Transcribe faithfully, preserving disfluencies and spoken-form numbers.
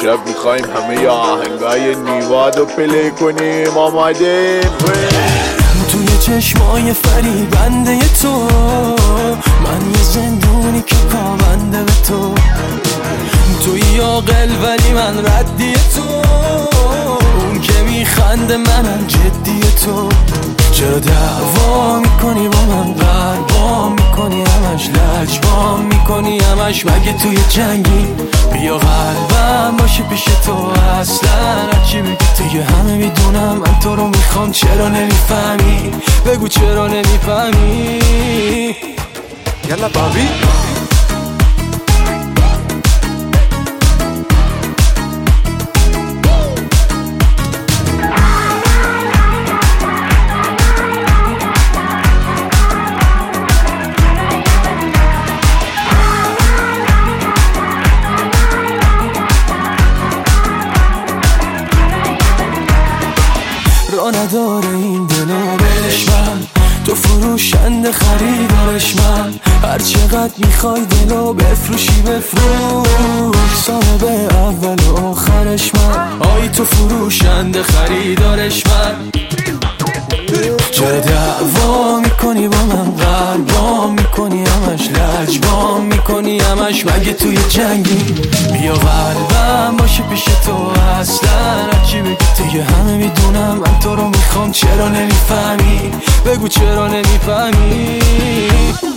امشب میخوایم همه ی آهنگای نیواد رو پلی کنیم. آمادیم؟ توی چشمای فریبنده تو من یه زندونی که پابنده به تو. توی عاقل ولی من ردی تو، اون که میخنده منم جدی تو. چرا دعوا میکنی با من، قربا میکنی همش، لجبا میکنی همش، مگه توی جنگی؟ بیا قلبم باشه پیش تو، اصلا هرچی بگی دیگه همه میدونم من تو رو میخوام. چرا نمیفهمی؟ بگو چرا نمیفهمی؟ یلا بابی را نداره این دلو بهش من، تو فروشنده خریدارش من. هر چقدر میخوای دلو بفروشی بفروش، صاحب اول و آخرش من. آی تو فروشنده خریدارش من. چرا دعوا میکنی با من، قربا میکنی همش، لجبا میکنی همش، مگه توی جنگی؟ بیا قلبم باشه پیش تو، اصلا هرچی بگی دیگه همه میدونم من تو رو میخوام. چرا نمیفهمی؟ بگو چرا نمیفهمی؟